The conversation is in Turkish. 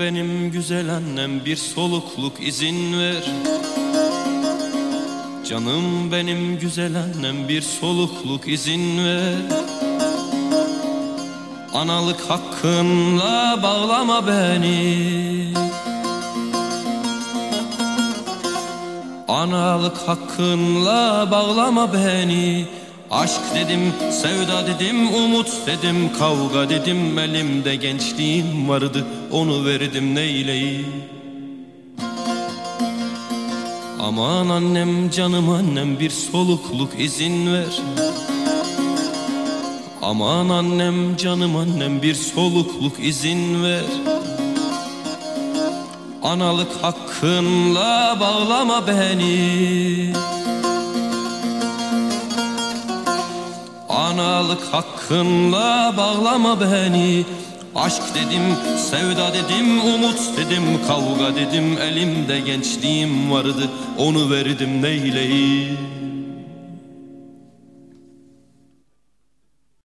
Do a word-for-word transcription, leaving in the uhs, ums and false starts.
benim güzel annem, bir solukluk izin ver. Canım benim güzel annem, bir solukluk izin ver. Analık hakkınla bağlama beni. Analık hakkınla bağlama beni. Aşk dedim, sevda dedim, umut dedim, kavga dedim. Elimde gençliğim vardı, onu verdim neyleyim. Aman annem, canım annem, bir solukluk izin ver. Aman annem, canım annem, bir solukluk izin ver. Analık hakkınla bağlama beni. Analık hakkınla bağlama beni. Aşk dedim, sevda dedim, umut dedim, kavga dedim. Elimde gençliğim vardı, onu verdim neyleyim.